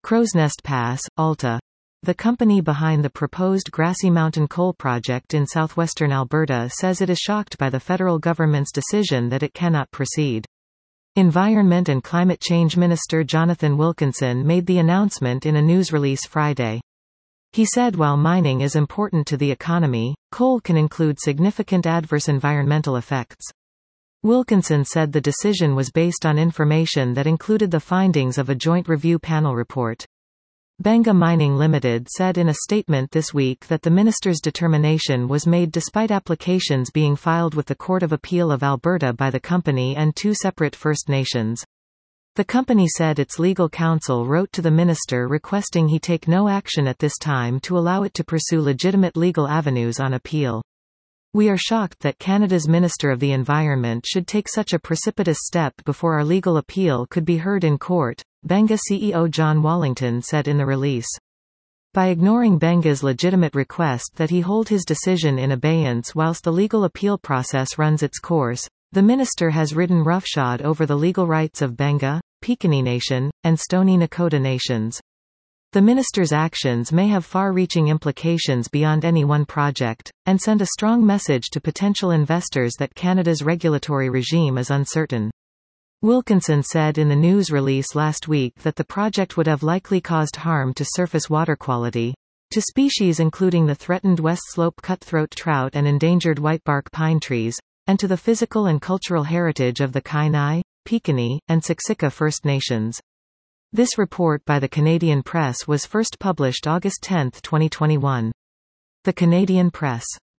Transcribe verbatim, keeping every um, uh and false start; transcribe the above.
Crowsnest Pass, Alta. The company behind the proposed Grassy Mountain coal project in southwestern Alberta says it is shocked by the federal government's decision that it cannot proceed. Environment and Climate Change Minister Jonathan Wilkinson made the announcement in a news release Friday. He said while mining is important to the economy, coal can include significant adverse environmental effects. Wilkinson said the decision was based on information that included the findings of a joint review panel report. Benga Mining Limited said in a statement this week that the minister's determination was made despite applications being filed with the Court of Appeal of Alberta by the company and two separate First Nations. The company said its legal counsel wrote to the minister requesting he take no action at this time to allow it to pursue legitimate legal avenues on appeal. "We are shocked that Canada's Minister of the Environment should take such a precipitous step before our legal appeal could be heard in court," Benga C E O John Wallington said in the release. By ignoring Benga's legitimate request that he hold his decision in abeyance whilst the legal appeal process runs its course, the minister has ridden roughshod over the legal rights of Benga, Piikani Nation, and Stoney Nakoda nations. The minister's actions may have far-reaching implications beyond any one project, and send a strong message to potential investors that Canada's regulatory regime is uncertain. Wilkinson said in the news release last week that the project would have likely caused harm to surface water quality, to species including the threatened West Slope cutthroat trout and endangered whitebark pine trees, and to the physical and cultural heritage of the Kainai, Piikani, and Siksika First Nations. This report by the Canadian Press was first published August tenth, twenty twenty-one. The Canadian Press.